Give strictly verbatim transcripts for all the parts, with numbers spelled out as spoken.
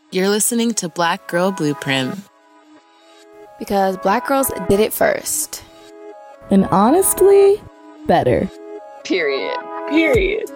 You're listening to Black Girl Blueprint. Because Black girls did it first. And honestly, better. Period. Period.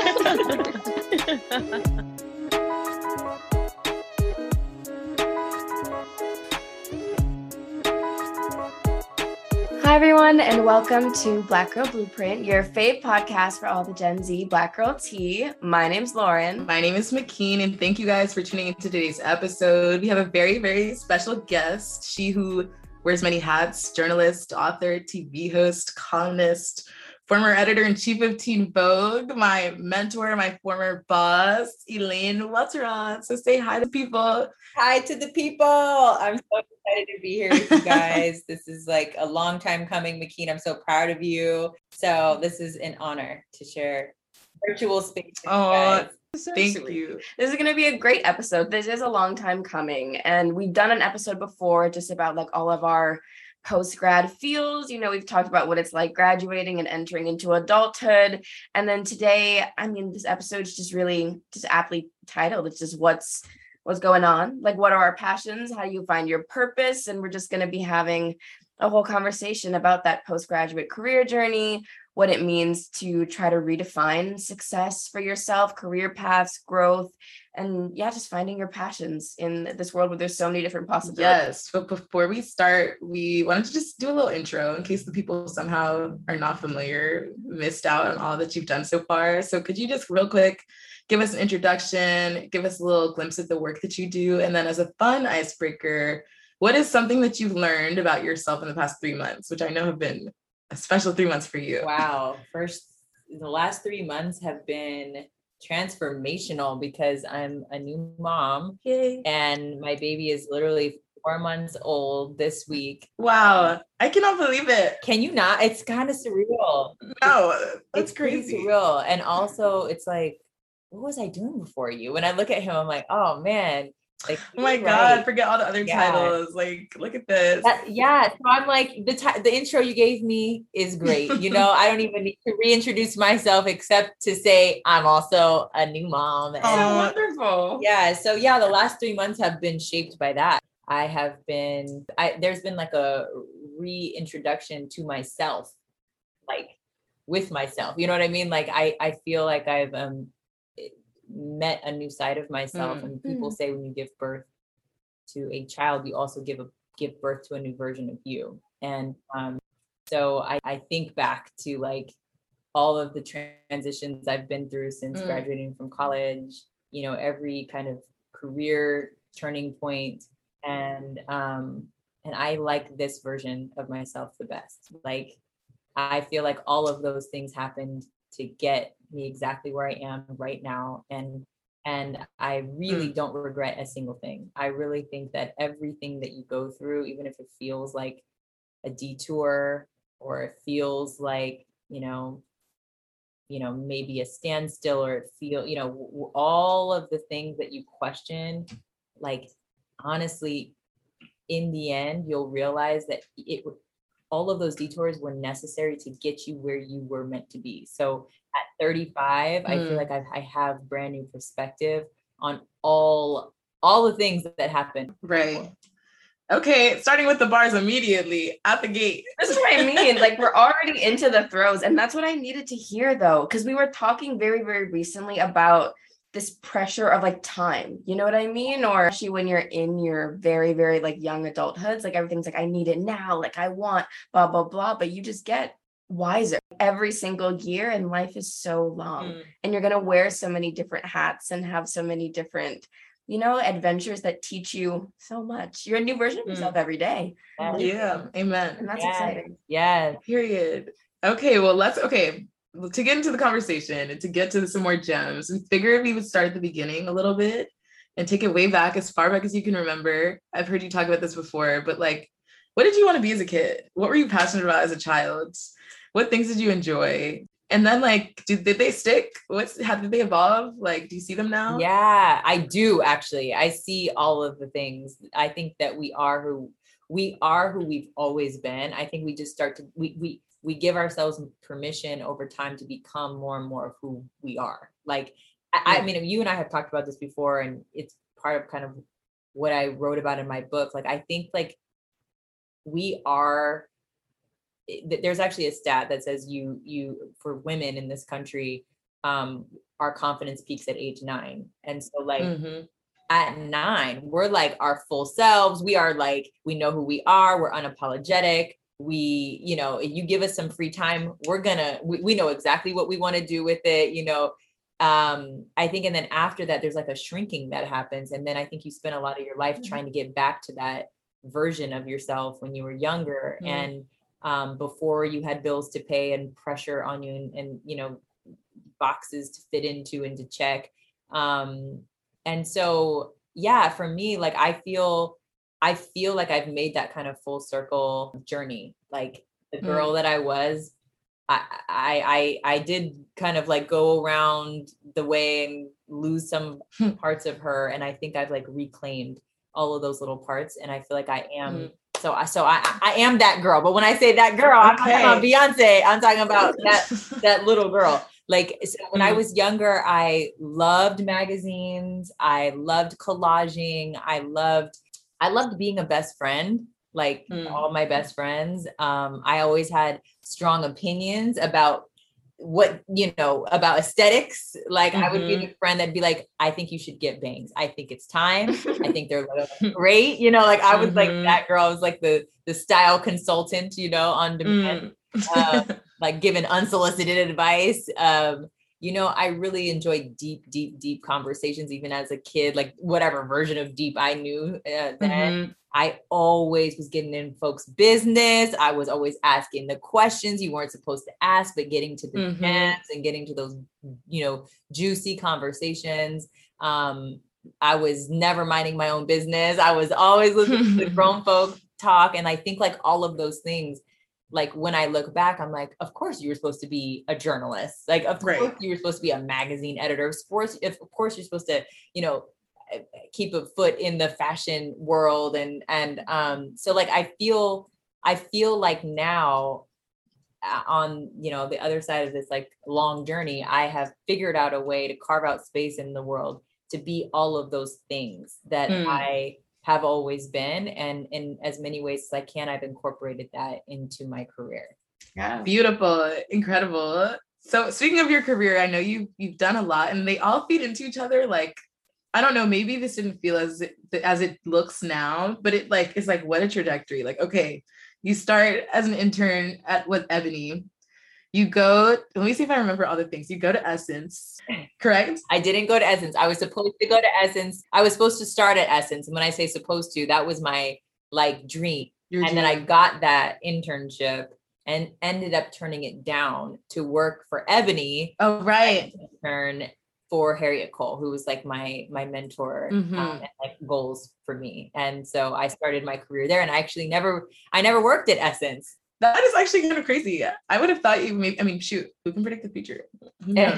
Hi, everyone, and welcome to Black Girl Blueprint, your fave podcast for all the Gen Z Black Girl tea. My name's Lauren. My name is McKeen, and thank you guys for tuning into today's episode. We have a very, very special guest, she who wears many hats: journalist, author, T V host, columnist, former editor-in-chief of Teen Vogue, my mentor, my former boss, Elaine Welteron. So say hi to people. Hi to the people. I'm so excited to be here with you guys. This is like a long time coming, McKeen. I'm so proud of you. So this is an honor to share virtual space with oh, you guys. So thank sweet. you. This is going to be a great episode. This is a long time coming, and we've done an episode before just about like all of our post-grad feels. You know, we've talked about what it's like graduating and entering into adulthood. And then today, I mean, this episode's just really just aptly titled. It's just what's what's going on. Like, what are our passions? How do you find your purpose? And we're just going to be having a whole conversation about that postgraduate career journey, what it means to try to redefine success for yourself, career paths, growth, and yeah, just finding your passions in this world where there's so many different possibilities. Yes, but before we start, we wanted to just do a little intro in case the people somehow are not familiar, missed out on all that you've done so far. So could you just real quick give us an introduction, give us a little glimpse of the work that you do, and then as a fun icebreaker, what is something that you've learned about yourself in the past three months, which I know have been a special three months for you? Wow. First, the last three months have been transformational because I'm a new mom. Yay. And my baby is literally four months old this week. Wow. I cannot believe it. Can you not? It's kind of surreal. No, that's it's pretty crazy. surreal. And also it's like, what was I doing before you? When I look at him, I'm like, oh man. Like, oh my right. God, forget all the other Yeah. titles. Like, look at this. That, yeah. So I'm like, the t- the intro you gave me is great. You know, I don't even need to reintroduce myself except to say I'm also a new mom. And, Oh, wonderful. yeah. So yeah, the last three months have been shaped by that. I have been, I there's been like a reintroduction to myself, like with myself. You know what I mean? Like I, I feel like I've um met a new side of myself. Mm. And people say when you give birth to a child, you also give a give birth to a new version of you. And um, so I, I think back to like all of the transitions I've been through since mm. graduating from college, you know, every kind of career turning point. And um, and I like this version of myself the best. Like, I feel like all of those things happened to get me exactly where I am right now. And and I really mm. don't regret a single thing. I really think that everything that you go through, even if it feels like a detour or it feels like, you know, you know, maybe a standstill, or it feel, you know, w- all of the things that you question, like, honestly, in the end, you'll realize that it all of those detours were necessary to get you where you were meant to be. So at thirty-five, mm. I feel like I've, I have brand new perspective on all, all the things that happened. Right. Okay. Starting with the bars immediately at the gate. This is what I mean. Like, we're already into the throes. And that's what I needed to hear though. Because we were talking very, very recently about this pressure of like time, you know what I mean? Or actually when you're in your very, very like young adulthoods, like everything's like, I need it now. Like I want blah, blah, blah, but you just get wiser every single year. And life is so long mm. and you're going to wear so many different hats and have so many different, you know, adventures that teach you so much. You're a new version of yourself mm. every day. Yeah. yeah. Amen. And that's yeah. exciting. Yeah. Period. Okay. Well, let's, okay. To get into the conversation and to get to some more gems, we figured we would start at the beginning a little bit and take it way back, as far back as you can remember. I've heard you talk about this before, but like, what did you want to be as a kid? What were you passionate about as a child? What things did you enjoy? And then like, did, did they stick? What's, how did they evolve? Like, do you see them now? Yeah, I do actually. I see all of the things. I think that we are who we are who we've always been. I think we just start to, we, we, we give ourselves permission over time to become more and more of who we are. Like I, I mean, you and I have talked about this before, and it's part of kind of what I wrote about in my book. Like, I think like we are, there's actually a stat that says you, you, for women in this country, um, our confidence peaks at age nine. And so like mm-hmm. at nine, we're like our full selves. We are like, we know who we are. We're unapologetic. We, you know, if you give us some free time, we're gonna, we, we know exactly what we want to do with it, you know. Um, I think, and then after that, there's like a shrinking that happens. And then I think you spend a lot of your life mm-hmm. trying to get back to that version of yourself when you were younger mm-hmm. and um, before you had bills to pay and pressure on you and, and, you know, boxes to fit into and to check. Um, and so, yeah, for me, like, I feel, I feel like I've made that kind of full circle journey. Like the girl mm. that I was, I, I, I, I did kind of like go around the way and lose some parts of her. And I think I've like reclaimed all of those little parts. And I feel like I am, mm. so I, so I, I am that girl. But when I say that girl, okay. I'm not talking about Beyonce. I'm talking about that, that little girl. Like, so when mm. I was younger, I loved magazines. I loved collaging. I loved, I loved being a best friend, like mm. all my best friends. Um, I always had strong opinions about what, you know, about aesthetics. Like mm-hmm. I would be the friend that'd be like, I think you should get bangs. I think it's time. I think they're great. You know, like I was mm-hmm. like that girl. I was like the, the style consultant, you know, on demand. Mm. uh, like giving unsolicited advice. Um, you know, I really enjoyed deep, deep, deep conversations, even as a kid, like whatever version of deep I knew uh, then. Mm-hmm. I always was getting in folks' business. I was always asking the questions you weren't supposed to ask, but getting to the mm-hmm. gems and getting to those, you know, juicy conversations. Um, I was never minding my own business. I was always listening to the grown folk talk. And I think like all of those things, like when I look back, I'm like, of course you were supposed to be a journalist. Like, of right. course you were supposed to be a magazine editor. Of course, if, of course you're supposed to, you know, keep a foot in the fashion world. And, and um, so like, I feel, I feel like now on, you know, the other side of this like long journey, I have figured out a way to carve out space in the world to be all of those things that mm. I have always been. And in as many ways as I can, I've incorporated that into my career. Yeah. Beautiful. Incredible. So speaking of your career, I know you, you've done a lot and they all feed into each other. Like, I don't know, maybe this didn't feel as, as it looks now, but it like, it's like, what a trajectory. Like, okay, you start as an intern at with Ebony. You go, let me see if I remember all the things. You go to Essence, correct? I didn't go to Essence. I was supposed to go to Essence. I was supposed to start at Essence. And when I say supposed to, that was my like dream. Your and dream. Then I got that internship and ended up turning it down to work for Ebony. Oh, right. Intern for Harriet Cole, who was like my, my mentor mm-hmm. um, and like goals for me. And so I started my career there and I actually never, I never worked at Essence. That is actually kind of crazy. I would have thought you maybe, I mean, shoot, who can predict the future? Who knows?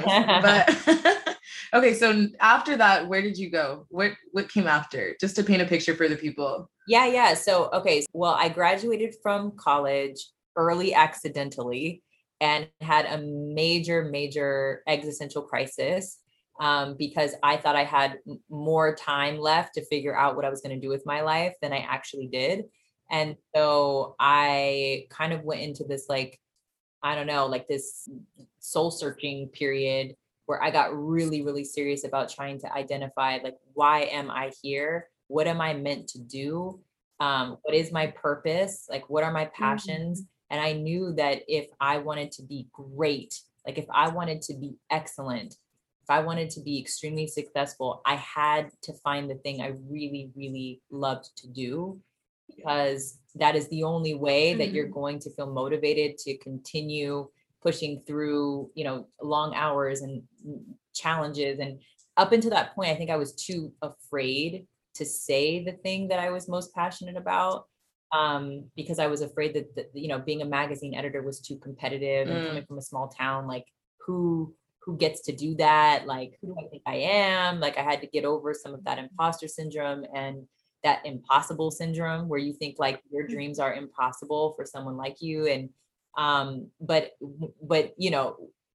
But okay, so after that, where did you go? What what came after? Just to paint a picture for the people. Yeah, yeah. So, okay, well, I graduated from college early accidentally and had a major, major existential crisis um, because I thought I had more time left to figure out what I was going to do with my life than I actually did. And so I kind of went into this, like, I don't know, like this soul searching period where I got really, really serious about trying to identify, like, why am I here? What am I meant to do? Um, what is my purpose? Like, what are my passions? Mm-hmm. And I knew that if I wanted to be great, like if I wanted to be excellent, if I wanted to be extremely successful, I had to find the thing I really, really loved to do. Because that is the only way that you're going to feel motivated to continue pushing through, you know, long hours and challenges. And up until that point, I think I was too afraid to say the thing that I was most passionate about um, because I was afraid that, that, you know, being a magazine editor was too competitive and mm. coming from a small town, like who, who gets to do that? Like, who do I think I am? Like, I had to get over some of that imposter syndrome and that impossible syndrome where you think like your dreams are impossible for someone like you. And, um, but, but, you know,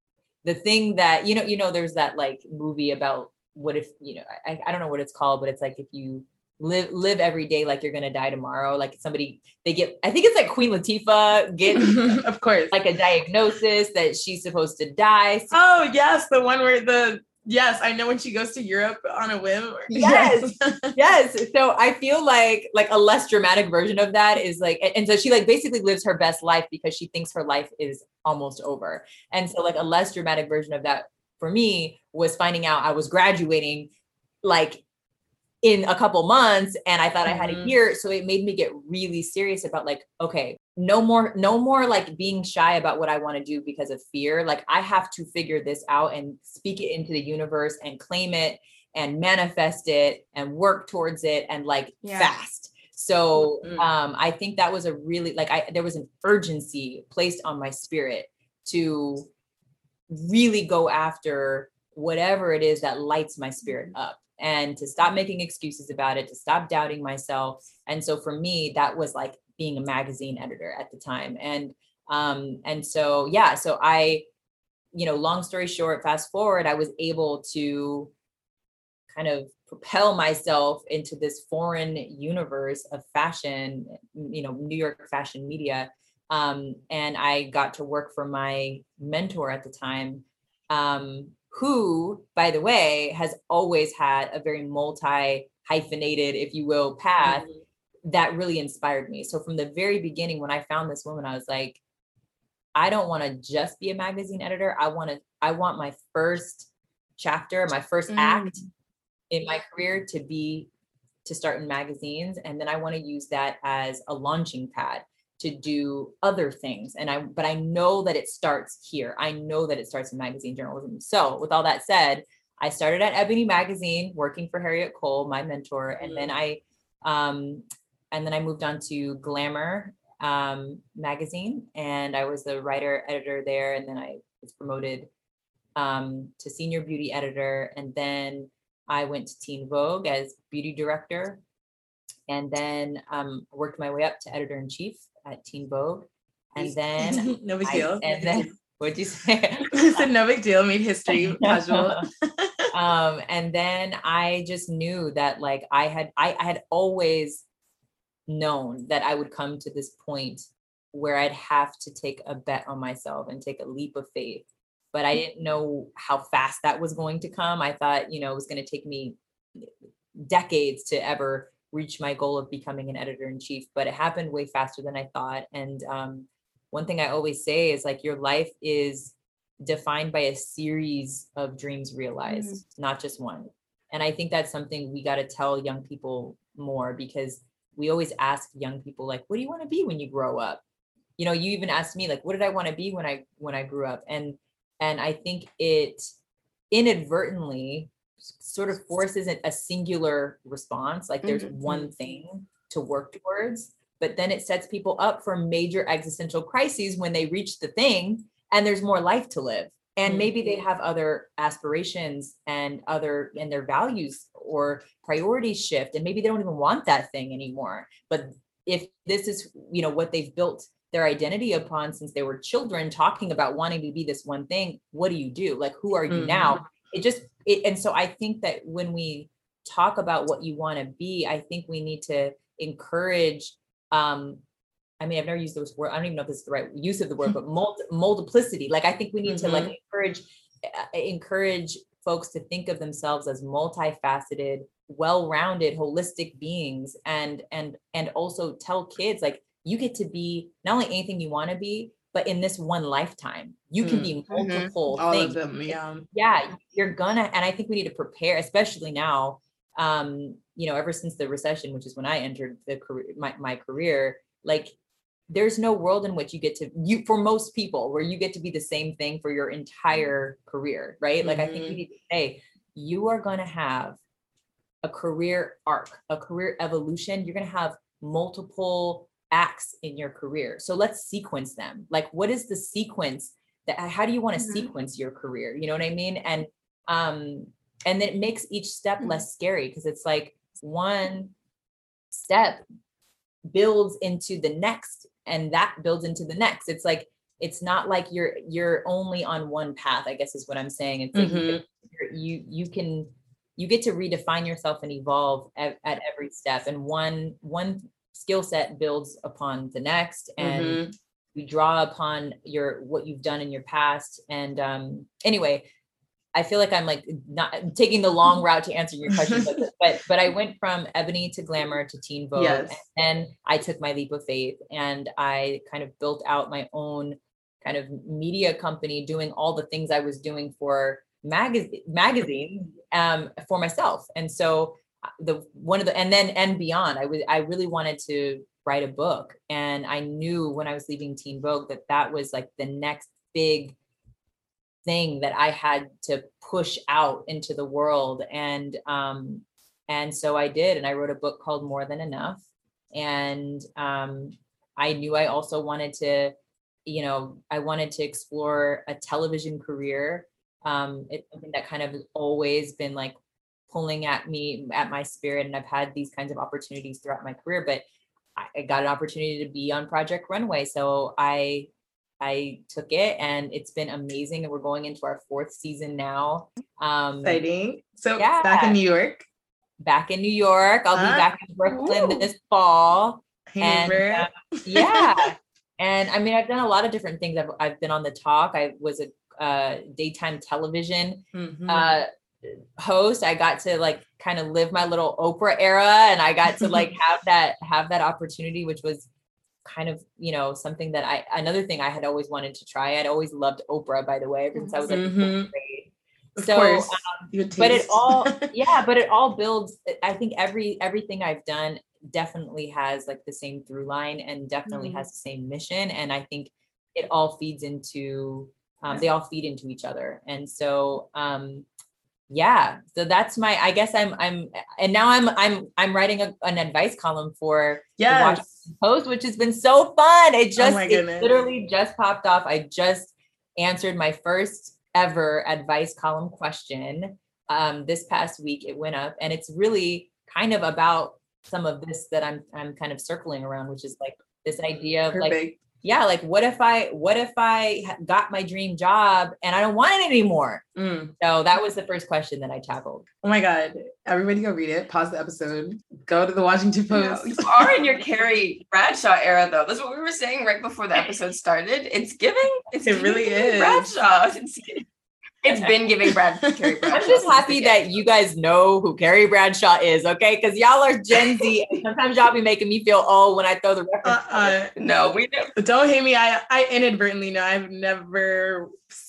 the thing that, you know, you know, there's that like movie about what if, you know, I, I don't know what it's called, but it's like, if you live, live every day like you're going to die tomorrow, like somebody, they get, I think it's like Queen Latifah gets of course, like a diagnosis that she's supposed to die. So, oh yes. The one where the, yes, I know, when she goes to Europe on a whim. Yes. Yes. So I feel like, like a less dramatic version of that is like, and, and so she like basically lives her best life because she thinks her life is almost over. And so like a less dramatic version of that for me was finding out I was graduating like in a couple months, and I thought I had Mm-hmm. a year. So it made me get really serious about like, okay, no more, no more like being shy about what I want to do because of fear. Like I have to figure this out and speak it into the universe and claim it and manifest it and work towards it and like Yeah. fast. So Mm-hmm. um, I think that was a really, like I, there was an urgency placed on my spirit to really go after whatever it is that lights my spirit up, and to stop making excuses about it, to stop doubting myself. And so for me, that was like being a magazine editor at the time. And, um, and so, yeah, so I, you know, long story short, fast forward, I was able to kind of propel myself into this foreign universe of fashion, you know, New York fashion media. Um, and I got to work for my mentor at the time, um, who, by the way, has always had a very multi hyphenated, if you will, path mm-hmm. that really inspired me. So from the very beginning, when I found this woman, I was like, I don't want to just be a magazine editor. I want to, I want my first chapter, my first mm. act in my career to be, to start in magazines. And then I want to use that as a launching pad to do other things. And I, but I know that it starts here. I know that it starts in magazine journalism. So with all that said, I started at Ebony Magazine, working for Harriet Cole, my mentor. And then I, um, and then I moved on to Glamour um, magazine, and I was the writer editor there. And then I was promoted um, to senior beauty editor. And then I went to Teen Vogue as beauty director, and then um, worked my way up to editor in chief at Teen Vogue. And then no big deal. I, and then what'd you say? I said no big deal, made history casual. um, and then I just knew that like I had I, I had always known that I would come to this point where I'd have to take a bet on myself and take a leap of faith. But I didn't know how fast that was going to come. I thought, you know, it was going to take me decades to ever reach my goal of becoming an editor in chief, but it happened way faster than I thought. And um, one thing I always say is like, your life is defined by a series of dreams realized, mm-hmm. not just one. And I think that's something we got to tell young people more, because we always ask young people, like, what do you want to be when you grow up? You know, you even asked me, like, what did I want to be when I, when I grew up? And, and I think it inadvertently sort of forces a singular response. Like there's mm-hmm. one thing to work towards, but then it sets people up for major existential crises when they reach the thing and there's more life to live. And mm-hmm. maybe they have other aspirations and other, and their values or priorities shift. And maybe they don't even want that thing anymore. But if this is, you know, what they've built their identity upon since they were children, talking about wanting to be this one thing, what do you do? Like, who are you mm-hmm. now? It just, it, and so I think that when we talk about what you want to be, I think we need to encourage, um, I mean, I've never used this word. I don't even know if this is the right use of the word, but multi- multiplicity. Like, I think we need mm-hmm. to like encourage, uh, encourage folks to think of themselves as multifaceted, well-rounded, holistic beings. And, and, and also tell kids, like, you get to be not only anything you want to be, but in this one lifetime, you can be multiple mm-hmm. things. All of them, yeah. Yeah, you're gonna, and I think we need to prepare, especially now, um, you know, ever since the recession, which is when I entered the career, my, my career, like there's no world in which you get to, you, for most people, where you get to be the same thing for your entire career, right? Mm-hmm. Like, I think you need to say, you are gonna have a career arc, a career evolution. You're gonna have multiple acts in your career. So let's sequence them. Like, what is the sequence that, how do you want to mm-hmm. sequence your career? You know what I mean? And, um, and then it makes each step mm-hmm. less scary, because it's like one step builds into the next, and that builds into the next. It's like, it's not like you're, you're only on one path, I guess is what I'm saying. It's like Mhm. you, you, you can, you get to redefine yourself and evolve at, at every step. And one, one skill set builds upon the next. And Mhm. you draw upon your, what you've done in your past. And um, anyway, I feel like I'm like not taking the long route to answer your question, but, but, but I went from Ebony to Glamour to Teen Vogue. Yes. And then I took my leap of faith and I kind of built out my own kind of media company, doing all the things I was doing for magazine magazine um, for myself. And so the, one of the, and then, and beyond, I was, I really wanted to write a book. And I knew when I was leaving Teen Vogue that that was like the next big thing that I had to push out into the world. And, um, and so I did, and I wrote a book called More Than Enough. And, um, I knew I also wanted to, you know, I wanted to explore a television career. Um, it's something that kind of has always been like pulling at me, at my spirit. And I've had these kinds of opportunities throughout my career, but I, I got an opportunity to be on Project Runway. So I, I took it and it's been amazing. And we're going into our fourth season now. Um, Exciting. So yeah. back in New York. Back in New York. I'll Ah, be back in Brooklyn ooh. this fall. Hey, And neighbor. uh, yeah. And I mean, I've done a lot of different things. I've, I've been on The Talk. I was a uh, daytime television Mhm. uh, host. I got to like kind of live my little Oprah era, and I got to like have that, have that opportunity, which was kind of, you know, something that I, another thing I had always wanted to try. I'd always loved Oprah, by the way, ever since I was like Mhm. fourth grade. Of So, course. um, Good but it taste. all, yeah, but it all builds. I think every, everything I've done definitely has like the same through line and definitely Mhm. has the same mission. And I think it all feeds into, um, they all feed into each other. And so, um, yeah, so that's my, I guess I'm, I'm, and now I'm, I'm, I'm writing a, an advice column for the Washington Yes. Post, which has been so fun. It just, my it goodness. literally just popped off. I just answered my first ever advice column question um, this past week. It went up, and it's really kind of about some of this that I'm, I'm kind of circling around, which is like this idea of like, Perfect. yeah, like what if I, what if I ha- got my dream job and I don't want it anymore? Mm. So that was the first question that I tackled. Oh my God. Everybody go read it. Pause the episode. Go to the Washington You know, Post. you are in your Carrie Bradshaw era, though. That's what we were saying right before the episode started. It's giving. It's It giving really Carrie is. Bradshaw. It's, it's been giving Brad Carrie Bradshaw. I'm just since happy the that get-go. you guys know who Carrie Bradshaw is, okay? Because y'all are Gen Z, and sometimes y'all be making me feel old when I throw the reference. Uh-uh. No, we know. Don't hate me. I, I inadvertently know. I've never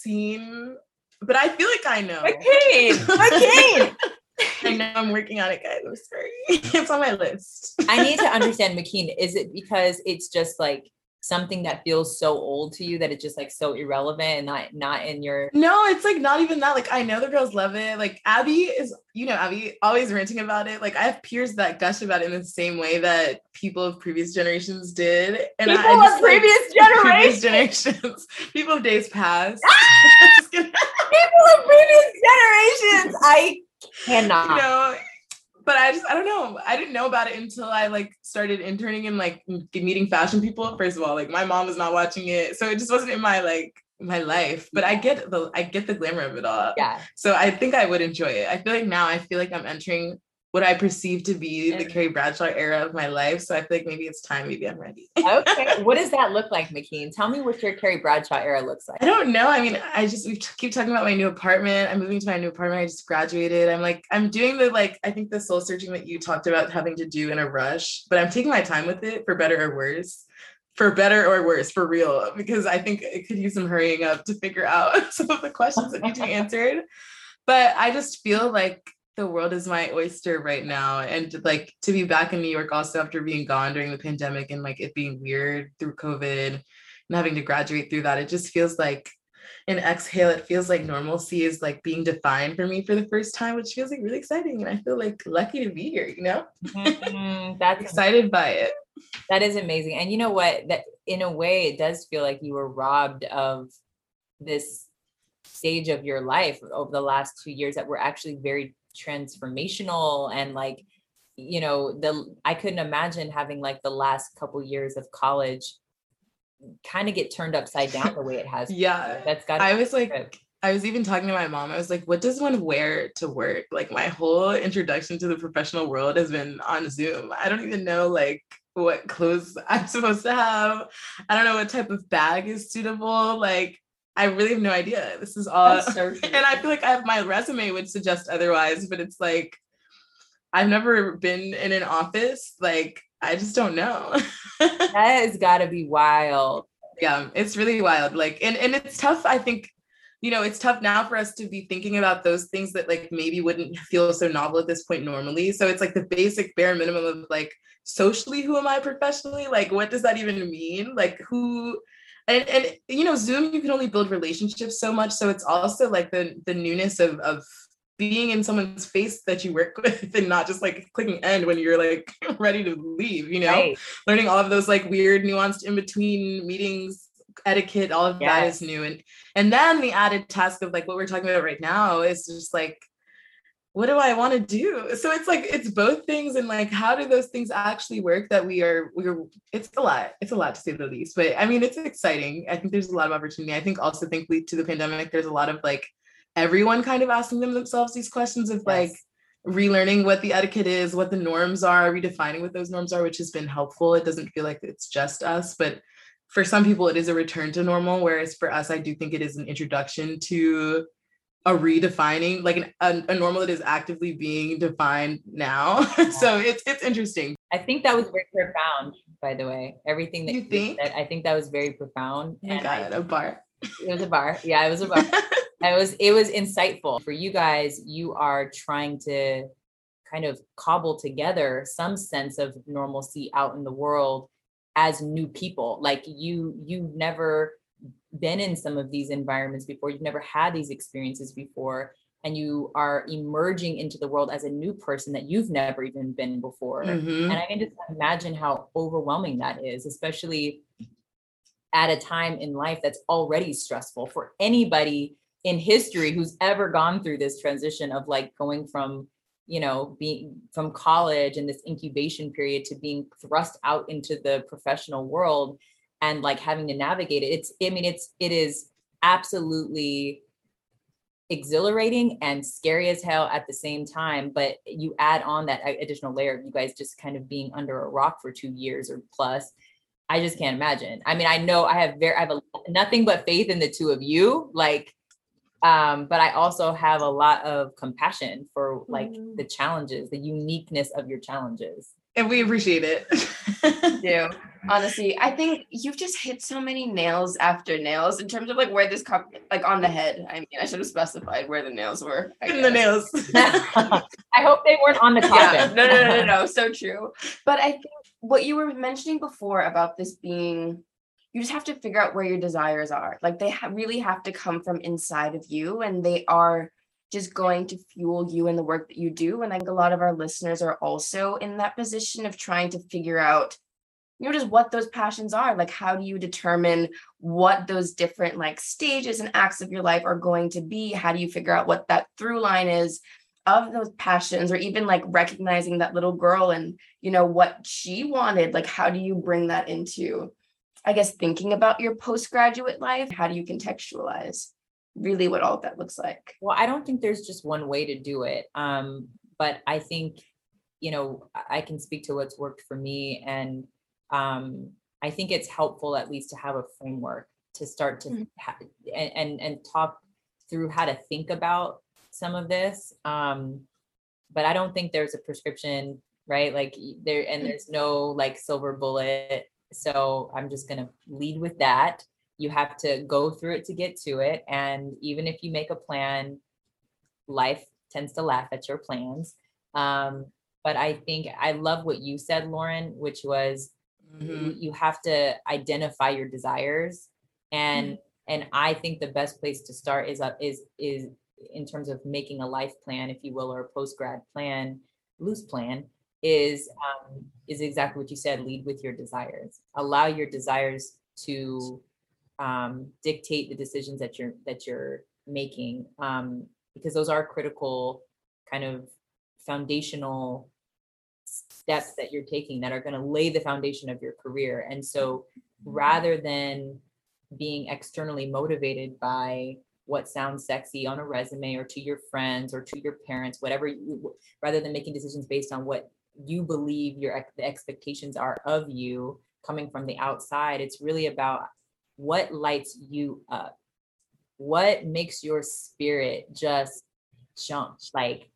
seen, but I feel like I know. McCain. McCain. I know I'm working on it, guys. I'm sorry. It's on my list. I need to understand McKean. Is it because it's just like something that feels so old to you that it's just like so irrelevant and not not in your No, it's like not even that. Like I know the girls love it. Like Abby is, you know, Abby always ranting about it. Like I have peers that gush about it in the same way that people of previous generations did. And people I, I just, of previous like, previous generations. generations, people of days past. Just kidding. People of previous generations. I cannot. You know, but I just I don't know. I didn't know about it until I like started interning and like meeting fashion people. First of all, like my mom was not watching it, so it just wasn't in my like my life. But I get the I get the glamour of it all. Yeah. So I think I would enjoy it. I feel like now I feel like I'm entering what I perceive to be the Carrie Bradshaw era of my life. So I feel like maybe it's time. Maybe I'm ready. Okay. What does that look like, McKean? Tell me what your Carrie Bradshaw era looks like. I don't know. I mean, I just we keep talking about my new apartment. I'm moving to my new apartment. I just graduated. I'm like, I'm doing the like, I think the soul searching that you talked about having to do in a rush, but I'm taking my time with it for better or worse. For better or worse, for real, because I think it could use some hurrying up to figure out some of the questions that need to be answered. But I just feel like the world is my oyster right now. And like to be back in New York also after being gone during the pandemic and like it being weird through COVID and having to graduate through that, it just feels like an exhale. It feels like normalcy is like being defined for me for the first time, which feels like really exciting. And I feel like lucky to be here, you know? Mm-hmm. That's excited by it. That is amazing. And you know what? That in a way, it does feel like you were robbed of this stage of your life over the last two years that were actually very transformational. And like, you know, the I couldn't imagine having like the last couple years of college kind of get turned upside down the way it has. Yeah. That's got I was like, I was even talking to my mom. I was like, what does one wear to work? Like my whole introduction to the professional world has been on Zoom. I don't even know like what clothes I'm supposed to have. I don't know what type of bag is suitable. Like, I really have no idea. This is all, So and I feel like I have my resume would suggest otherwise, but it's like, I've never been in an office. Like, I just don't know. That has got to be wild. Yeah, it's really wild. Like, and, and it's tough. I think, you know, it's tough now for us to be thinking about those things that like maybe wouldn't feel so novel at this point normally. So it's like the basic bare minimum of like, socially, who am I professionally? Like, what does that even mean? Like who, and, and you know, Zoom, you can only build relationships so much. So it's also like the the newness of of being in someone's face that you work with and not just like clicking end when you're like ready to leave, you know, Right. Learning all of those like weird nuanced in between meetings, etiquette, all of Yes. that is new. And and then the added task of like what we're talking about right now is just like, what do I want to do? So it's like, it's both things. And like, how do those things actually work that we are, we're, it's a lot, it's a lot to say the least, but I mean, it's exciting. I think there's a lot of opportunity. I think also think we, to the pandemic, there's a lot of like, everyone kind of asking them themselves these questions of like, Yes. relearning what the etiquette is, what the norms are, redefining what those norms are, which has been helpful. It doesn't feel like it's just us, but for some people it is a return to normal. Whereas for us, I do think it is an introduction to a redefining, like an, a, a normal that is actively being defined now. So it's it's interesting. I think that was very profound, by the way. Everything that You you, think? said, I think that was very profound. Oh my And God, I, a bar. it was a bar. Yeah, it was a bar. It was it was insightful for you guys. You are trying to kind of cobble together some sense of normalcy out in the world as new people. Like you, you've never been in some of these environments before. You've never had these experiences before, and you are emerging into the world as a new person that you've never even been before. Mhm. And I can just imagine how overwhelming that is, especially at a time in life that's already stressful for anybody in history who's ever gone through this transition of like going from, you know, being from college and this incubation period to being thrust out into the professional world and like having to navigate it. It's, I mean, it's, it is absolutely exhilarating and scary as hell at the same time. But you add on that additional layer of you guys just kind of being under a rock for two years or plus. I just can't imagine. I mean, I know I have very, I have a, nothing but faith in the two of you. Like, um, but I also have a lot of compassion for like Mhm. the challenges, the uniqueness of your challenges. And we appreciate it. do. Honestly, I think you've just hit so many nails after nails in terms of like where this cup, like on the head. I mean, I should have specified where the nails were. I In the guess. nails. I hope they weren't on the Yeah, coffin. no, no, no, no, no, so true. But I think what you were mentioning before about this being, you just have to figure out where your desires are. Like they ha- really have to come from inside of you, and they are just going to fuel you in the work that you do. And I think a lot of our listeners are also in that position of trying to figure out, you know, just what those passions are. Like, how do you determine what those different like stages and acts of your life are going to be? How do you figure out what that through line is of those passions, or even like recognizing that little girl and, you know, what she wanted? Like, how do you bring that into, I guess, thinking about your postgraduate life? How do you contextualize really what all of that looks like? Well, I don't think there's just one way to do it. Um, but I think, you know, I can speak to what's worked for me. And um, I think it's helpful at least to have a framework to start to Mhm. ha- and, and and talk through how to think about some of this. Um, but I don't think there's a prescription, right? Like there, and there's no like silver bullet. So I'm just going to lead with that. You have to go through it to get to it. And even if you make a plan, life tends to laugh at your plans. Um, but I think I love what you said, Lauren, which was Mhm. you have to identify your desires. And and I think the best place to start is uh, is is in terms of making a life plan, if you will, or a post-grad plan, loose plan, is um, is exactly what you said. Lead with your desires. Allow your desires to um, dictate the decisions that you're that you're making, um, because those are critical, kind of foundational steps that you're taking that are going to lay the foundation of your career. And so rather than being externally motivated by what sounds sexy on a resume or to your friends or to your parents, whatever, you, rather than making decisions based on what you believe your the expectations are of you coming from the outside, it's really about what lights you up, what makes your spirit just jump, like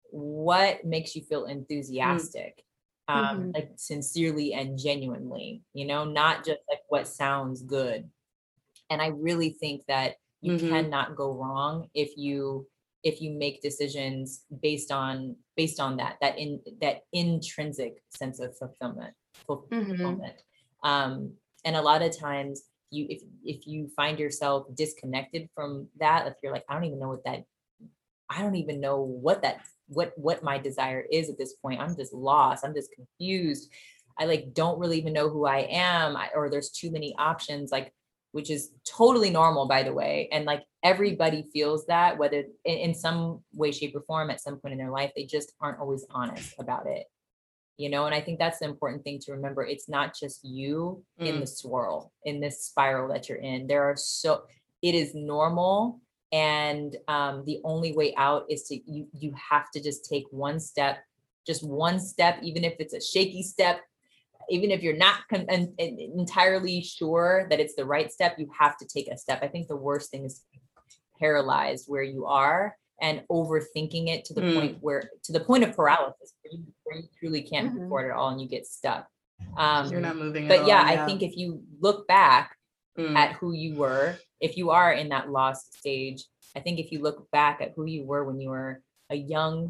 what makes you feel enthusiastic, mm. um, mm-hmm. like sincerely and genuinely, you know, not just like what sounds good. And I really think that you mm-hmm. cannot go wrong if you if you make decisions based on based on that that in that intrinsic sense of fulfillment fulfillment. Mm-hmm. Um, and a lot of times you if if you find yourself disconnected from that, if you're like, I don't even know what that I don't even know what that what what my desire is at this point. I'm just lost. I'm just confused. I like don't really even know who I am, I, or there's too many options, like, which is totally normal, by the way. And like everybody feels that, whether in, in some way, shape, or form at some point in their life, they just aren't always honest about it. You know, and I think that's the important thing to remember. It's not just you mm. in the swirl, in this spiral that you're in. There are so, it is normal. And um, the only way out is to, you, you have to just take one step, just one step, even if it's a shaky step, even if you're not con- en- en- entirely sure that it's the right step, you have to take a step. I think the worst thing is paralyzed where you are and overthinking it to the mm. point where, to the point of paralysis, where you, where you truly can't mm-hmm. move forward at all and you get stuck. Um, you're not moving. But at yeah, all, yeah, I think if you look back mm. at who you were, if you are in that lost stage, I think if you look back at who you were when you were a young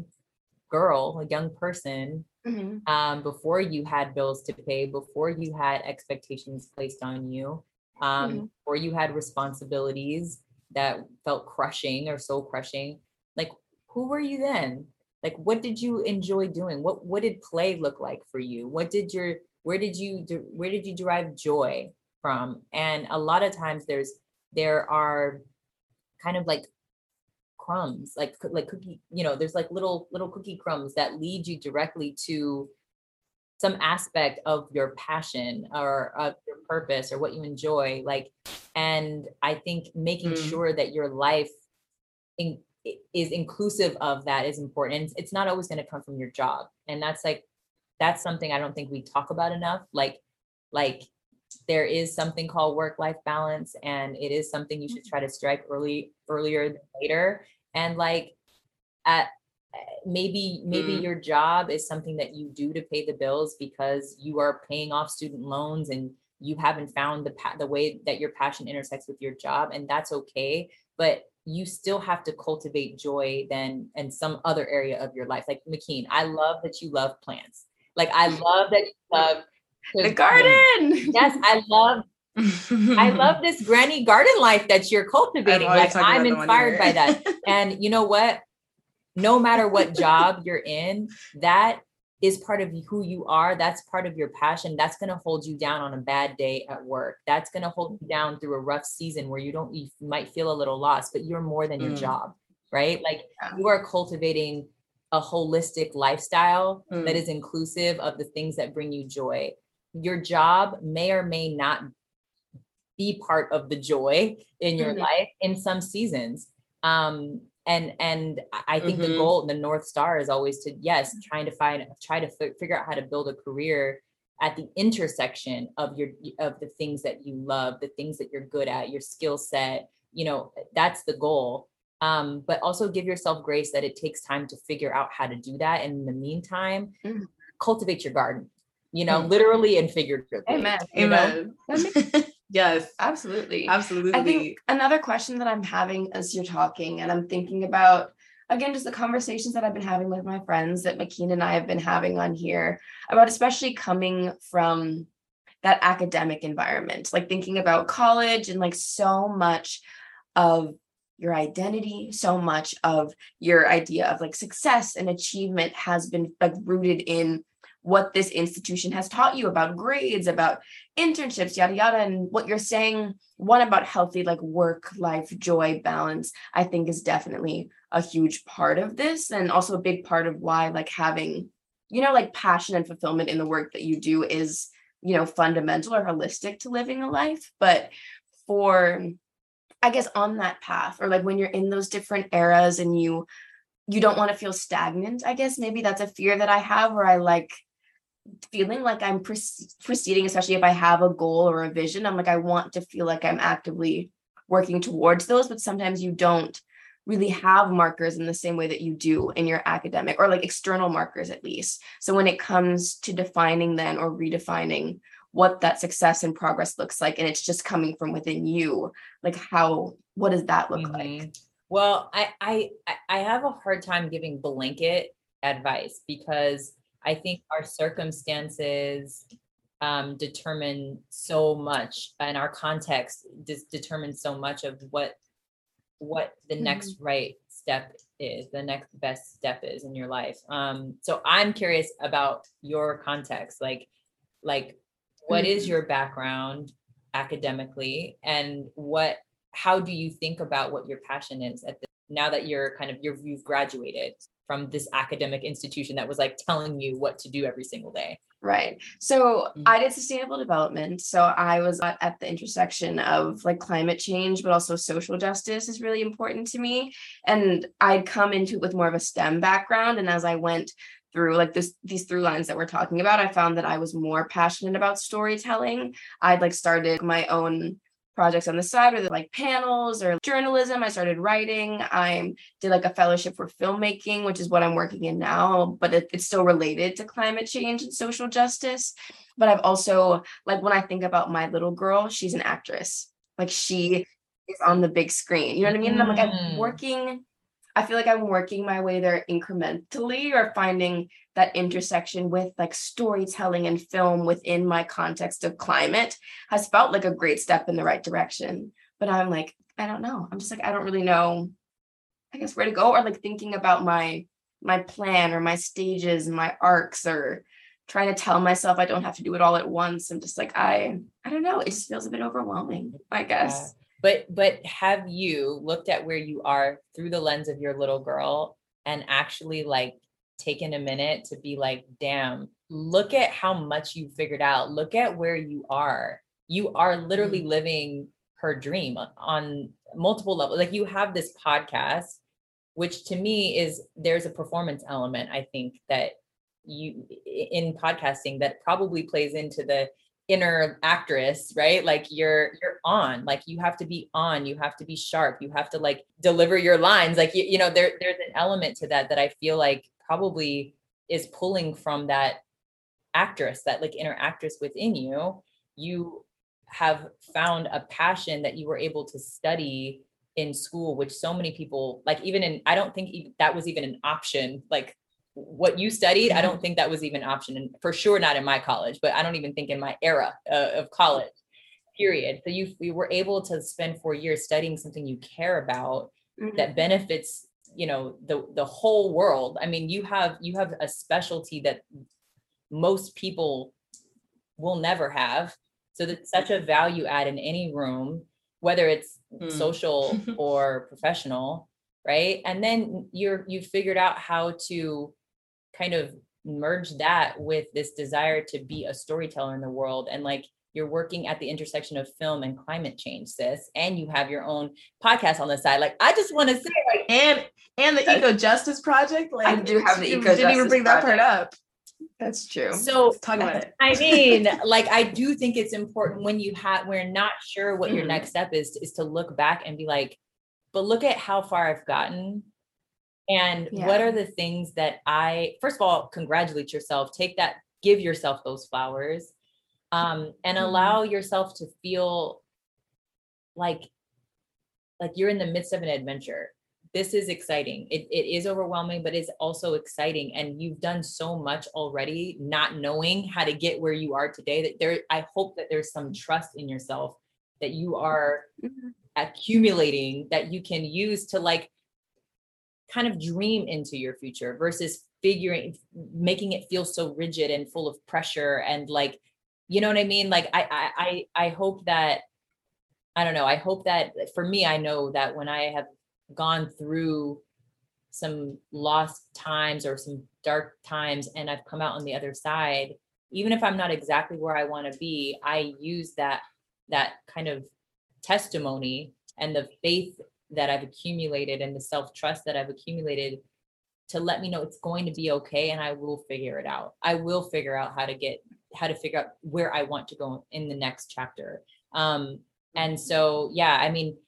girl, a young person, mm-hmm. um, before you had bills to pay, before you had expectations placed on you, um, mm-hmm. before you had responsibilities that felt crushing or soul crushing, like, who were you then? Like, what did you enjoy doing? What, what did play look like for you? What did your, where did you, where did you derive joy from? And a lot of times there's, there are kind of like crumbs, like like cookie, you know, there's like little little cookie crumbs that lead you directly to some aspect of your passion or of your purpose or what you enjoy. Like, and I think making mm. sure that your life in, is inclusive of that is important. And it's not always going to come from your job, and that's like that's something I don't think we talk about enough. Like, like. There is something called work-life balance, and it is something you should try to strike early, earlier than later. And like, at maybe, maybe mm. your job is something that you do to pay the bills because you are paying off student loans and you haven't found the pa- the way that your passion intersects with your job, and that's okay. But you still have to cultivate joy then in some other area of your life. Like Makeen, I love that you love plants. Like I love that you love the garden. Yes, I love I love this granny garden life that you're cultivating. Like I'm inspired by that. And you know what? No matter what job you're in, that is part of who you are. That's part of your passion. That's going to hold you down on a bad day at work. That's going to hold you down through a rough season where you don't, you might feel a little lost, but you're more than your mm. job, right? Like yeah. you are cultivating a holistic lifestyle mm. that is inclusive of the things that bring you joy. Your job may or may not be part of the joy in your mm-hmm. life in some seasons. Um, and, and I think mm-hmm. the goal, the North Star is always to, yes, trying to find, try to f- figure out how to build a career at the intersection of your, of the things that you love, the things that you're good at, your skill set, you know, that's the goal. Um, but also give yourself grace that it takes time to figure out how to do that. And in the meantime, mm-hmm. cultivate your garden. You know, mm. literally and figuratively. Amen. You Amen. Know? Yes, absolutely. Absolutely. I think another question that I'm having as you're talking, and I'm thinking about, again, just the conversations that I've been having with my friends that Makeen and I have been having on here about, especially coming from that academic environment, like thinking about college and like so much of your identity, so much of your idea of like success and achievement has been like rooted in what this institution has taught you about grades, about internships, yada, yada. And what you're saying, one about healthy, like work-life joy balance, I think is definitely a huge part of this. And also a big part of why like having you know, like passion and fulfillment in the work that you do is, you know, fundamental or holistic to living a life. But for, I guess, on that path, or like when you're in those different eras and you you don't want to feel stagnant, I guess maybe that's a fear that I have, where I like feeling like I'm pre- proceeding, especially if I have a goal or a vision. I'm like, I want to feel like I'm actively working towards those, but sometimes you don't really have markers in the same way that you do in your academic, or like external markers at least. So when it comes to defining then or redefining what that success and progress looks like, and it's just coming from within you, like how, what does that look mm-hmm. like? Well, I, I I have a hard time giving blanket advice, because I think our circumstances um, determine so much, and our context dis- determines so much of what what the mm-hmm. next right step is, the next best step is in your life. Um, so I'm curious about your context, like like what mm-hmm. is your background academically, and what how do you think about what your passion is at the, now that you're kind of you're, you've graduated from this academic institution that was like telling you what to do every single day? Right. So mm-hmm. I did sustainable development. So I was at, at the intersection of like climate change, but also social justice is really important to me. And I'd come into it with more of a STEM background. And as I went through like this, these through lines that we're talking about, I found that I was more passionate about storytelling. I'd like started my own projects on the side, or like panels or journalism. I started writing. I did like a fellowship for filmmaking, which is what I'm working in now, but it, it's still related to climate change and social justice. But I've also, like, when I think about my little girl, she's an actress. Like, she is on the big screen. You know what I mean? And I'm like, I'm working, I feel like I'm working my way there incrementally, or finding that intersection with like storytelling and film within my context of climate has felt like a great step in the right direction. But I'm like, I don't know. I'm just like, I don't really know, I guess, where to go, or like thinking about my my plan or my stages and my arcs, or trying to tell myself I don't have to do it all at once. I'm just like, I, I don't know. It just feels a bit overwhelming, I guess. Yeah. But, but have you looked at where you are through the lens of your little girl, and actually like taken a minute to be like, damn, look at how much you figured out. Look at where you are. You are literally mm-hmm. living her dream on multiple levels. Like, you have this podcast, which to me is, there's a performance element, I think, that you in podcasting that probably plays into the inner actress, right? Like you're you're on, like you have to be on, you have to be sharp, you have to like deliver your lines, like you, you know there there's an element to that that I feel like probably is pulling from that actress, that like inner actress within you. You have found a passion that you were able to study in school, which so many people, like, even in, I don't think even, that was even an option, like what you studied, I don't think that was even an option, and for sure not in my college, but I don't even think in my era uh, of college, period. So you, you were able to spend four years studying something you care about, mm-hmm. that benefits, you know, the, the whole world. I mean, you have, you have a specialty that most people will never have. So that's such a value add in any room, whether it's mm. social or professional, right? And then you're, you figured out how to kind of merge that with this desire to be a storyteller in the world. And like, you're working at the intersection of film and climate change, sis, and you have your own podcast on the side. Like, I just want to say, like, and and the Eco Justice Project. Like, I do have the Eco Justice. Didn't even bring that part up. That's true. So Let's talk about it. I mean, like, I do think it's important when you have, we're not sure what mm. your next step is, is to look back and be like, but look at how far I've gotten. And yeah. what are the things that I, first of all, congratulate yourself, take that, give yourself those flowers, um, and mm. allow yourself to feel like, like you're in the midst of an adventure. This is exciting. It, it is overwhelming, but it's also exciting. And you've done so much already, not knowing how to get where you are today, that there, I hope that there's some trust in yourself that you are mm-hmm. accumulating, that you can use to like kind of dream into your future versus figuring, making it feel so rigid and full of pressure. And like, you know what I mean? Like, I, I, I, I hope that, I don't know. I hope that for me, I know that when I have gone through some lost times or some dark times, and I've come out on the other side, even if I'm not exactly where I want to be, I use that that kind of testimony and the faith that I've accumulated and the self-trust that I've accumulated to let me know it's going to be okay, and I will figure it out. I will figure out how to get how to figure out where I want to go in the next chapter. Um, and so, yeah, I mean,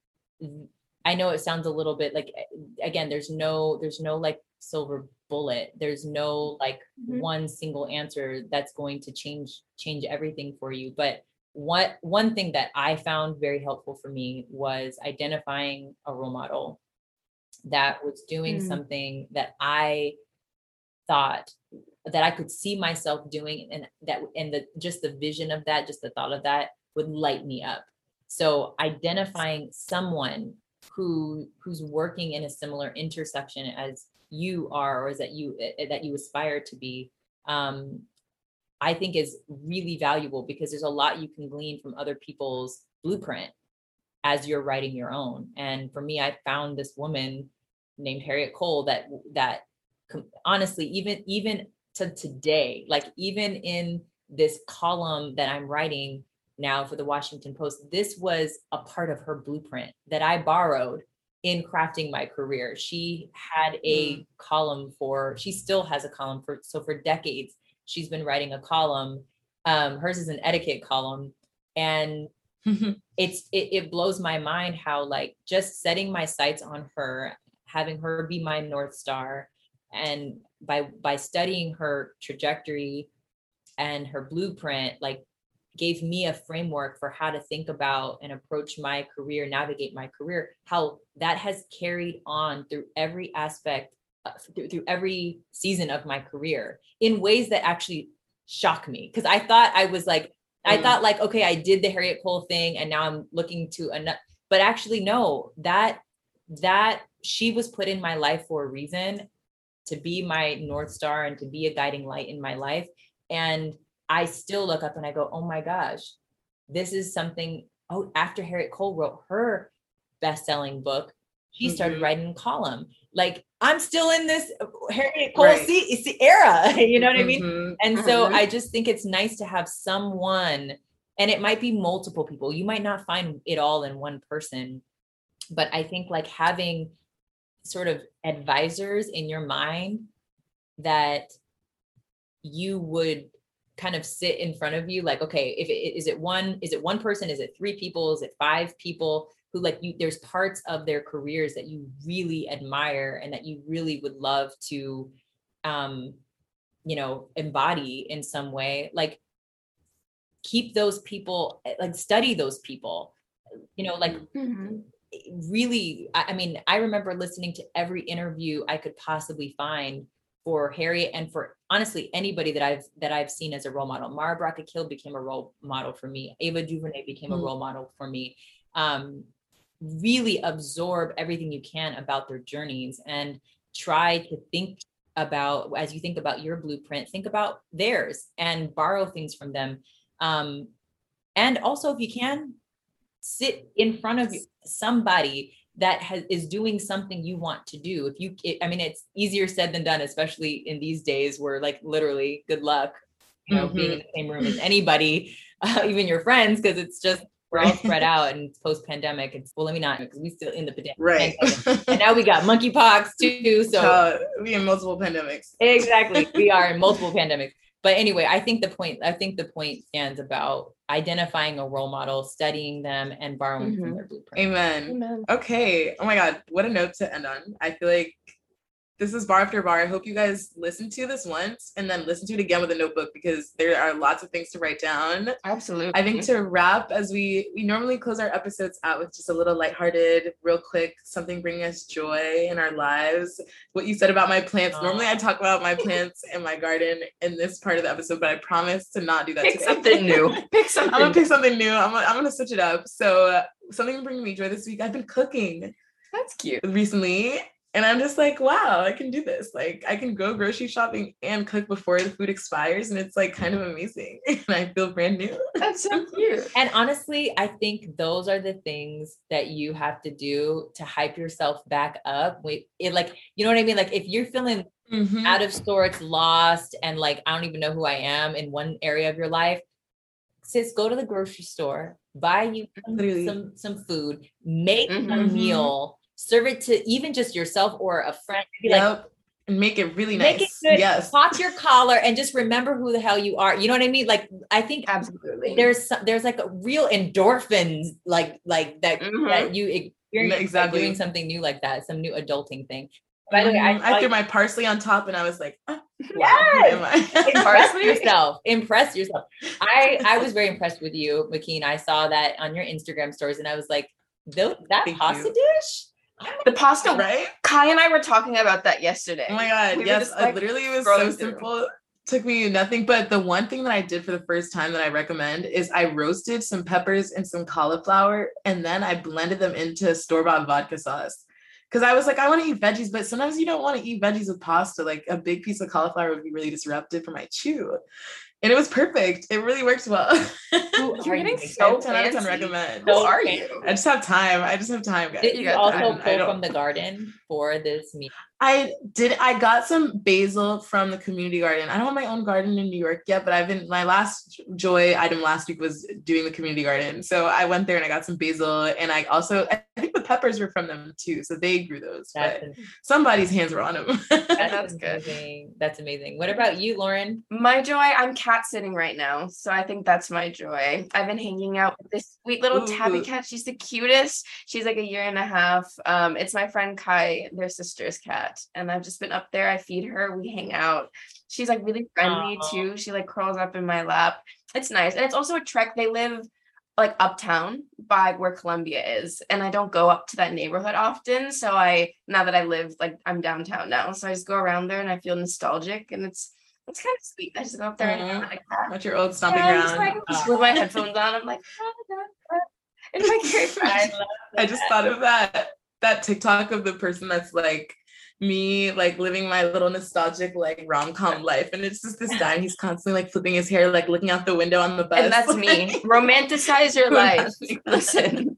I know it sounds a little bit like, again, there's no, there's no like silver bullet. There's no like mm-hmm. one single answer that's going to change, change everything for you. But what, one thing that I found very helpful for me was identifying a role model that was doing mm. something that I thought that I could see myself doing, and that, and the, just the vision of that, just the thought of that would light me up. So identifying someone who, who's working in a similar intersection as you are, or is that you, that you aspire to be, um, I think is really valuable, because there's a lot you can glean from other people's blueprint as you're writing your own. And for me, I found this woman named Harriet Cole that, that honestly, even, even to today, like even in this column that I'm writing now for the Washington Post, this was a part of her blueprint that I borrowed in crafting my career. She had a mm. column for, she still has a column for, so for decades, she's been writing a column. Um, hers is an etiquette column. And it's, it, it blows my mind how like just setting my sights on her, having her be my North Star, and by, by studying her trajectory and her blueprint, like gave me a framework for how to think about and approach my career, navigate my career, how that has carried on through every aspect, uh, through, through every season of my career in ways that actually shock me. Cause I thought I was like, I mm. thought like, okay, I did the Harriet Cole thing and now I'm looking to another, but actually no, that, that she was put in my life for a reason, to be my North Star and to be a guiding light in my life. And I still look up and I go, oh my gosh, this is something. Oh, after Harriet Cole wrote her best-selling book, she mm-hmm. started writing a column. Like, I'm still in this Harriet Cole right. see, see era, you know what mm-hmm. I mean? And mm-hmm. so I just think it's nice to have someone, and it might be multiple people. You might not find it all in one person, but I think like having sort of advisors in your mind that you would kind of sit in front of you, like, okay, if it is it one, is it one person, is it three people, is it five people who like you, there's parts of their careers that you really admire and that you really would love to, um, you know, embody in some way, like keep those people, like study those people, you know, like mm-hmm. really, I, I mean, I remember listening to every interview I could possibly find for Harriet, and for honestly anybody that I've that I've seen as a role model. Mara Baraka Kill became a role model for me. Ava DuVernay became mm-hmm. a role model for me. Um, really absorb everything you can about their journeys and try to think about, as you think about your blueprint, think about theirs and borrow things from them. Um, and also, if you can, sit in front of somebody that has, is doing something you want to do. If you, it, I mean, it's easier said than done, especially in these days where like literally good luck, you know, mm-hmm. being in the same room as anybody, uh, even your friends, because it's just, we're all spread out and it's post-pandemic. It's, well, let me not, because we still in the pandemic. Right. And now we got monkeypox too. So uh, we in multiple pandemics. Exactly. We are in multiple pandemics. But anyway, I think the point, I think the point stands about identifying a role model, studying them, and borrowing mm-hmm. from their blueprint. Amen. Amen. Okay. Oh my God. What a note to end on. I feel like this is bar after bar. I hope you guys listen to this once and then listen to it again with a notebook, because there are lots of things to write down. Absolutely. I think to wrap, as we we normally close our episodes out with just a little lighthearted, real quick, something bringing us joy in our lives. What you said about my plants. Oh. Normally I talk about my plants and my garden in this part of the episode, but I promise to not do that Pick today. something new. Pick something I'm gonna pick something new. I'm gonna, I'm gonna switch it up. So uh, something bringing me joy this week. I've been cooking. That's cute. Recently. And I'm just like, wow, I can do this. Like I can go grocery shopping and cook before the food expires. And it's like kind of amazing. And I feel brand new. That's so cute. And honestly, I think those are the things that you have to do to hype yourself back up. Wait, it like, you know what I mean? Like if you're feeling mm-hmm. out of sorts, lost, and like, I don't even know who I am in one area of your life, sis, go to the grocery store, buy you some, some, some food, make mm-hmm. a meal, serve it to even just yourself or a friend. Be yep. like, and make it really nice. Make it good. Yes. Pop your collar and just remember who the hell you are. You know what I mean? Like, I think absolutely there's some, there's like a real endorphins, like, like that, mm-hmm. that you experience exactly. by doing something new like that, some new adulting thing. By the way, I, I threw my parsley on top and I was like, oh, yes, impress yourself, impress yourself. I, I was very impressed with you, Makeen. I saw that on your Instagram stories and I was like, that Thank pasta you. dish? The pasta, right? Kai and I were talking about that yesterday. Oh my God. We yes. Just, like, literally it was so simple. Took me nothing. But the one thing that I did for the first time that I recommend is I roasted some peppers and some cauliflower. And then I blended them into store-bought vodka sauce. Cause I was like, I want to eat veggies, but sometimes you don't want to eat veggies with pasta. Like a big piece of cauliflower would be really disruptive for my chew. And it was perfect. It really works well. Who You're are getting you? so ten out of ten recommend. Who are you? I just have time. I just have time, guys. Did you, you also time. pull from the garden for this meal? I did. I got some basil from the community garden. I don't have my own garden in New York yet, but I've been, my last joy item last week was doing the community garden. So I went there and I got some basil, and I also, I think the peppers were from them too. So they grew those, That's but somebody's hands were on them. That's, That's amazing. Good. That's amazing. What about you, Lauren? My joy, I'm cat sitting right now. So I think that's my joy. I've been hanging out with this sweet little Ooh. tabby cat. She's the cutest. She's like a year and a half. Um, it's my friend Kai, their sister's cat. And I've just been up there. I feed her. We hang out. She's like really friendly Aww. Too. She like curls up in my lap. It's nice. And it's also a trek. They live like uptown by where Columbia is. And I don't go up to that neighborhood often. So I, now that I live, like I'm downtown now. So I just go around there and I feel nostalgic, and it's, it's kind of sweet. I just go up there and hang out like that. That's your old stomping yeah, ground. Like, just with my headphones on. I'm like, it's my great friend. I, I just thought of that, that TikTok of the person that's like, me like living my little nostalgic like rom-com life, and it's just this guy and he's constantly like flipping his hair, like looking out the window on the bus. And that's me. Romanticize your life. Listen.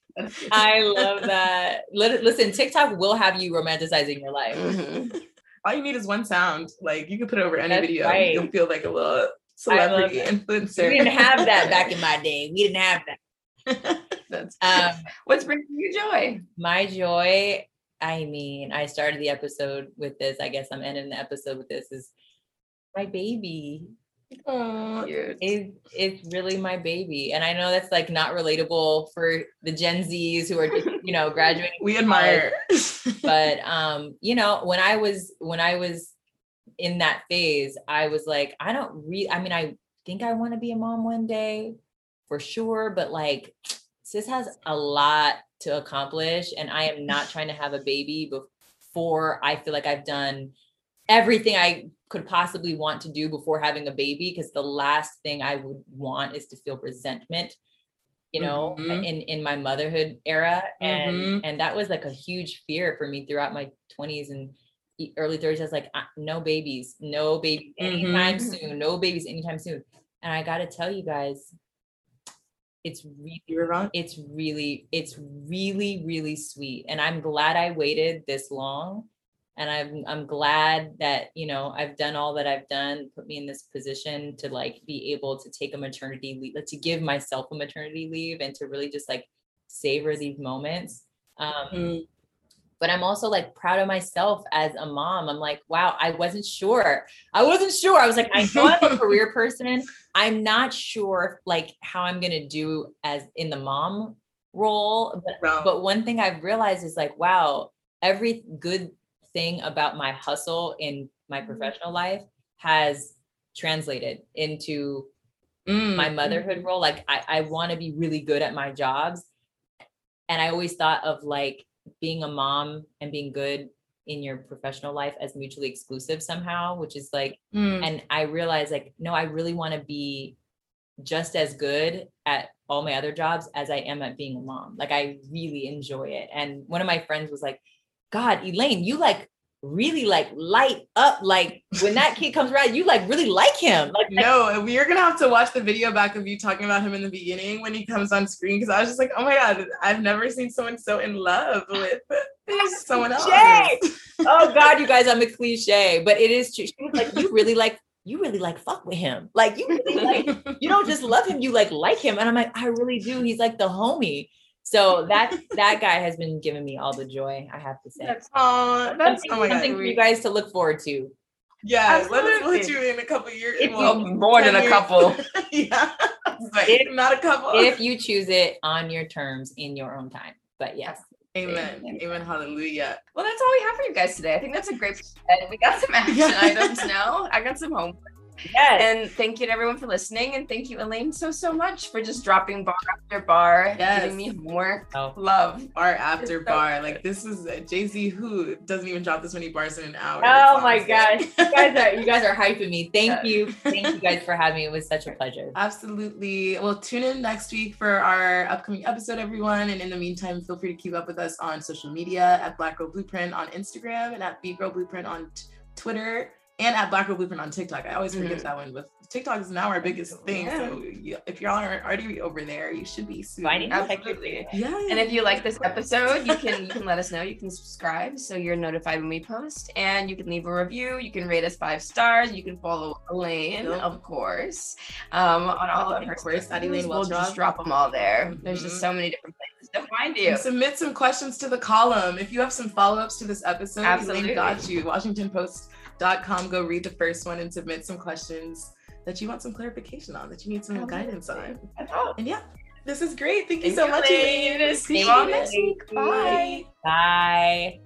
I love that. Listen, TikTok will have you romanticizing your life. Mm-hmm. All you need is one sound. Like you can put it over any that's video. Right. You'll feel like a little celebrity influencer. We didn't have that back in my day. We didn't have that. That's um, what's bringing you joy? My joy, I mean, I started the episode with this. I guess I'm ending the episode with this. Is my baby. Oh, it's, it's really my baby. And I know that's like not relatable for the Gen Zs who are just, you know, graduating. We admire. But, um, you know, when I was, when I was in that phase, I was like, I don't really, I mean, I think I want to be a mom one day for sure. But like, sis has a lot to accomplish, and I am not trying to have a baby before I feel like I've done everything I could possibly want to do before having a baby, because the last thing I would want is to feel resentment, you know, mm-hmm. in in my motherhood era. And mm-hmm. and that was like a huge fear for me throughout my twenties and early thirties. I was like, no babies, no babies anytime mm-hmm. soon, no babies anytime soon. And I got to tell you guys, It's really, You're wrong. it's really, it's really, really sweet. And I'm glad I waited this long. And I'm, I'm glad that, you know, I've done all that I've done, put me in this position to like be able to take a maternity leave, like to give myself a maternity leave and to really just like savor these moments. Um, mm-hmm. But I'm also like proud of myself as a mom. I'm like, wow, I wasn't sure. I wasn't sure. I was like, I know I'm a career person. I'm not sure like how I'm going to do as in the mom role. But, wow. but one thing I've realized is like, wow, every good thing about my hustle in my professional life has translated into mm. my motherhood role. Like I, I want to be really good at my jobs. And I always thought of like, being a mom and being good in your professional life as mutually exclusive somehow, which is like, mm. and I realized like, no, I really want to be just as good at all my other jobs as I am at being a mom. Like I really enjoy it. And one of my friends was like, God, Elaine, you like really like light up. Like when that kid comes around, you like really like him. Like no, and we're gonna have to watch the video back of you talking about him in the beginning when he comes on screen, because I was just like, oh my God, I've never seen someone so in love with someone else. Oh God, you guys, I'm a cliche, but it is true. She was like, you really like, you really like fuck with him. Like you really like, you don't just love him, you like like him. And I'm like, I really do. He's like the homie. So that that guy has been giving me all the joy, I have to say. That's, uh, that's something, oh my something God. for you guys to look forward to. Yeah, let us put you in a couple years. If well, you, more than a couple. Yeah, but if, not a couple. If you choose it on your terms in your own time. But yes. Amen. Amen. Amen. Hallelujah. Well, that's all we have for you guys today. I think that's a great and we got some action yeah. items now. I got some homework. Yes. And thank you to everyone for listening. And thank you, Elaine, so, so much for just dropping bar after bar, yes. giving me homework. Oh. Love. Bar after bar. Like this is Jay-Z who doesn't even drop this many bars in an hour. Oh my gosh. You guys are you guys are hyping me. Thank yes. you. Thank you guys for having me. It was such a pleasure. Absolutely. Well, tune in next week for our upcoming episode, everyone. And in the meantime, feel free to keep up with us on social media at Black Girl Blueprint on Instagram and at Beat Girl Blueprint on t- Twitter. And at Black Girl Blueprint on TikTok. I always forget mm-hmm. that one, but TikTok is now our biggest thing. Yeah. So you, if y'all aren't already over there, you should be soon. Absolutely. Yeah. And if you like this episode, you can you can let us know. You can subscribe so you're notified when we post. And you can leave a review. You can rate us five stars. You can follow Elaine, yep. of course, um, on all of her. Of course, at Elaine We'll just drop them all there. Mm-hmm. There's just so many different places to find you. And submit some questions to the column. If you have some follow-ups to this episode, Absolutely. Elaine got you. Washington Post. Dot com. Go read the first one and submit some questions that you want some clarification on, that you need some Absolutely. guidance on. And yeah, this is great. Thank you Thank so you much. See you all next week. Bye. Bye.